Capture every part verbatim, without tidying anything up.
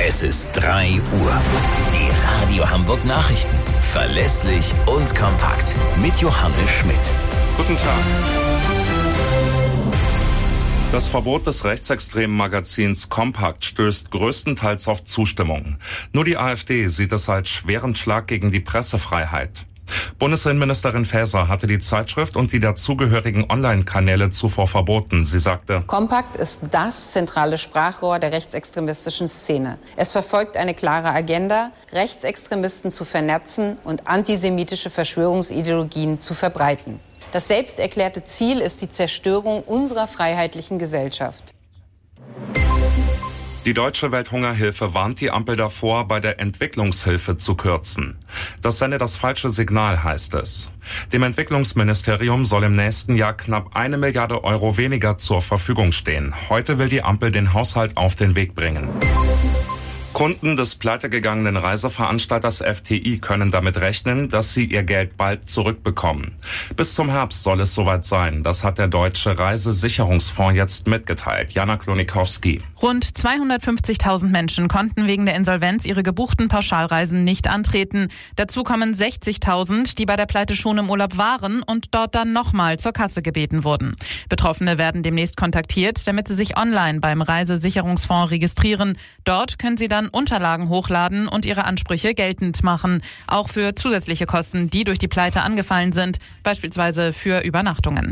Es ist drei Uhr. Die Radio Hamburg Nachrichten. Verlässlich und kompakt. Mit Johannes Schmidt. Guten Tag. Das Verbot des rechtsextremen Magazins Kompakt stößt größtenteils auf Zustimmung. Nur die AfD sieht es als schweren Schlag gegen die Pressefreiheit. Bundesinnenministerin Faeser hatte die Zeitschrift und die dazugehörigen Online-Kanäle zuvor verboten. Sie sagte: Kompakt ist das zentrale Sprachrohr der rechtsextremistischen Szene. Es verfolgt eine klare Agenda, Rechtsextremisten zu vernetzen und antisemitische Verschwörungsideologien zu verbreiten. Das selbsterklärte Ziel ist die Zerstörung unserer freiheitlichen Gesellschaft. Die Deutsche Welthungerhilfe warnt die Ampel davor, bei der Entwicklungshilfe zu kürzen. Das sende das falsche Signal, heißt es. Dem Entwicklungsministerium soll im nächsten Jahr knapp eine Milliarde Euro weniger zur Verfügung stehen. Heute will die Ampel den Haushalt auf den Weg bringen. Kunden des pleitegegangenen Reiseveranstalters F T I können damit rechnen, dass sie ihr Geld bald zurückbekommen. Bis zum Herbst soll es soweit sein. Das hat der Deutsche Reisesicherungsfonds jetzt mitgeteilt. Jana Klonikowski. Rund zweihundertfünfzigtausend Menschen konnten wegen der Insolvenz ihre gebuchten Pauschalreisen nicht antreten. Dazu kommen sechzigtausend, die bei der Pleite schon im Urlaub waren und dort dann nochmal zur Kasse gebeten wurden. Betroffene werden demnächst kontaktiert, damit sie sich online beim Reisesicherungsfonds registrieren. Dort können sie dann Unterlagen hochladen und ihre Ansprüche geltend machen. Auch für zusätzliche Kosten, die durch die Pleite angefallen sind, beispielsweise für Übernachtungen.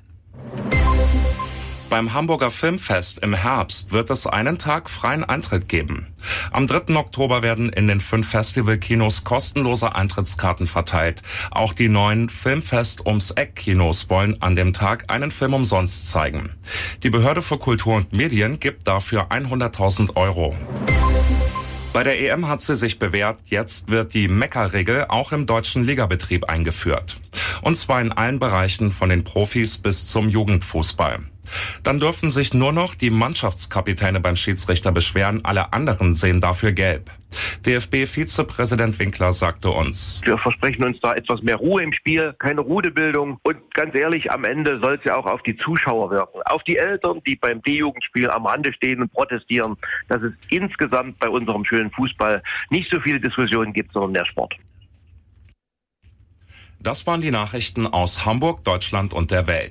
Beim Hamburger Filmfest im Herbst wird es einen Tag freien Eintritt geben. Am dritten Oktober werden in den fünf Festivalkinos kostenlose Eintrittskarten verteilt. Auch die neuen Filmfest ums Eck-Kinos wollen an dem Tag einen Film umsonst zeigen. Die Behörde für Kultur und Medien gibt dafür hunderttausend Euro. Bei der E M hat sie sich bewährt, jetzt wird die Meckerregel auch im deutschen Ligabetrieb eingeführt. Und zwar in allen Bereichen von den Profis bis zum Jugendfußball. Dann dürfen sich nur noch die Mannschaftskapitäne beim Schiedsrichter beschweren, alle anderen sehen dafür gelb. D F B-Vizepräsident Winkler sagte uns: Wir versprechen uns da etwas mehr Ruhe im Spiel, keine Rudebildung. Und ganz ehrlich, am Ende soll es ja auch auf die Zuschauer wirken. Auf die Eltern, die beim D-Jugendspiel am Rande stehen und protestieren, dass es insgesamt bei unserem schönen Fußball nicht so viele Diskussionen gibt, sondern mehr Sport. Das waren die Nachrichten aus Hamburg, Deutschland und der Welt.